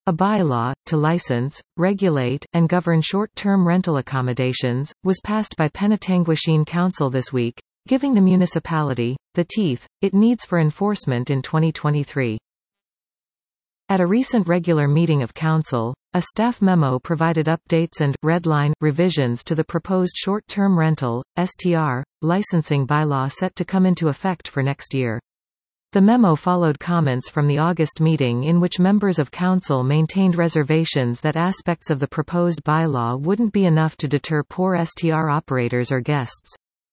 A bylaw, to license, regulate, and govern short-term rental accommodations, was passed by Penetanguishene Council this week, giving the municipality the teeth it needs for enforcement in 2023. At a recent regular meeting of Council, a staff memo provided updates and red line revisions to the proposed short-term rental (STR) licensing bylaw set to come into effect for next year. The memo followed comments from the August meeting in which members of Council maintained reservations that aspects of the proposed bylaw wouldn't be enough to deter poor STR operators or guests.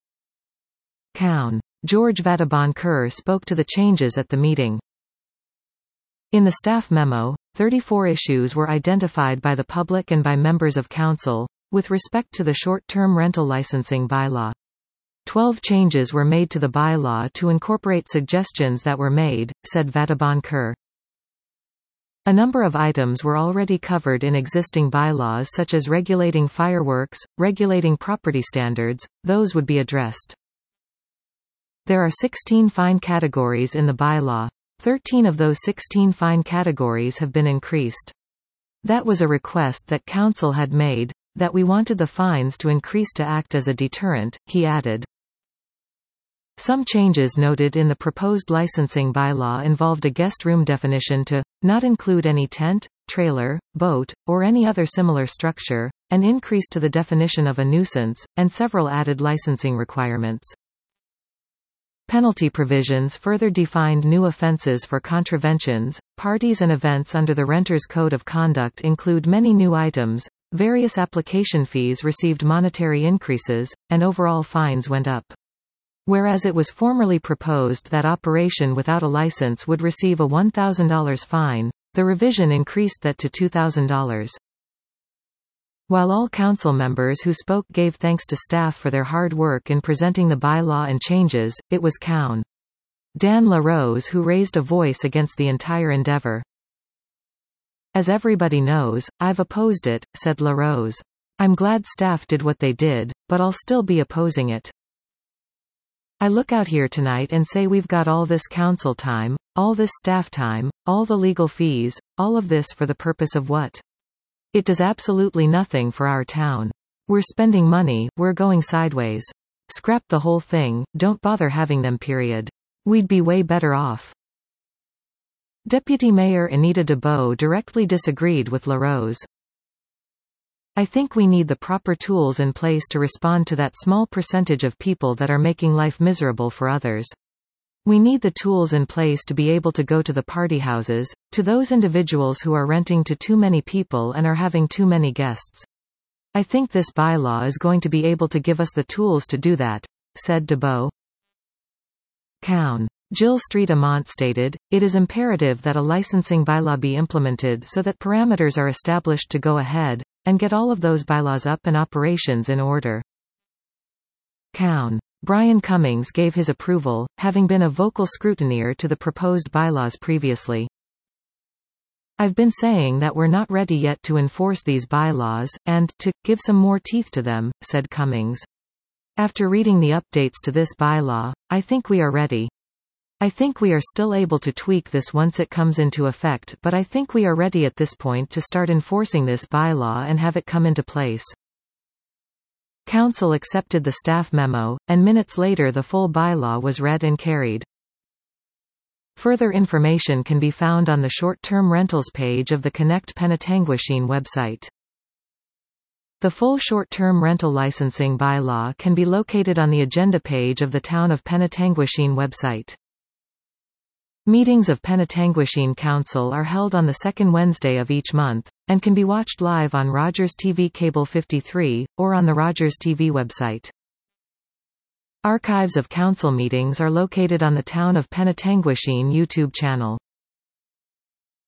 Coun. George Vatibon-Kerr spoke to the changes at the meeting. In the staff memo, 34 issues were identified by the public and by members of Council, with respect to the short-term rental licensing bylaw. 12 changes were made to the bylaw to incorporate suggestions that were made, said Vatibon-Kerr. A number of items were already covered in existing bylaws such as regulating fireworks, regulating property standards, those would be addressed. There are 16 fine categories in the bylaw. 13 of those 16 fine categories have been increased. That was a request that Council had made, that we wanted the fines to increase to act as a deterrent, he added. Some changes noted in the proposed licensing bylaw involved a guest room definition to not include any tent, trailer, boat, or any other similar structure, an increase to the definition of a nuisance, and several added licensing requirements. Penalty provisions further defined new offences for contraventions. Parties and events under the Renters' Code of Conduct include many new items, various application fees received monetary increases, and overall fines went up. Whereas it was formerly proposed that operation without a license would receive a $1,000 fine, the revision increased that to $2,000. While all Council members who spoke gave thanks to staff for their hard work in presenting the bylaw and changes, it was Coun. Dan LaRose who raised a voice against the entire endeavor. As everybody knows, I've opposed it, said LaRose. I'm glad staff did what they did, but I'll still be opposing it. I look out here tonight and say we've got all this Council time, all this staff time, all the legal fees, all of this for the purpose of what? It does absolutely nothing for our town. We're spending money, we're going sideways. Scrap the whole thing, don't bother having them period. We'd be way better off. Deputy Mayor Anita DeBow directly disagreed with LaRose. I think we need the proper tools in place to respond to that small percentage of people that are making life miserable for others. We need the tools in place to be able to go to the party houses, to those individuals who are renting to too many people and are having too many guests. I think this bylaw is going to be able to give us the tools to do that, said DeBow. Coun. Jill Street Amont stated, it is imperative that a licensing bylaw be implemented so that parameters are established to go ahead, and get all of those bylaws up and operations in order. Coun. Brian Cummings gave his approval, having been a vocal scrutineer to the proposed bylaws previously. I've been saying that we're not ready yet to enforce these bylaws, and, to give some more teeth to them, said Cummings. After reading the updates to this bylaw, I think we are ready. I think we are still able to tweak this once it comes into effect, but I think we are ready at this point to start enforcing this bylaw and have it come into place. Council accepted the staff memo, and minutes later the full bylaw was read and carried. Further information can be found on the short-term rentals page of the Connect Penetanguishene website. The full short-term rental licensing bylaw can be located on the agenda page of the Town of Penetanguishene website. Meetings of Penetanguishene Council are held on the second Wednesday of each month, and can be watched live on Rogers TV Cable 53, or on the Rogers TV website. Archives of council meetings are located on the Town of Penetanguishene YouTube channel.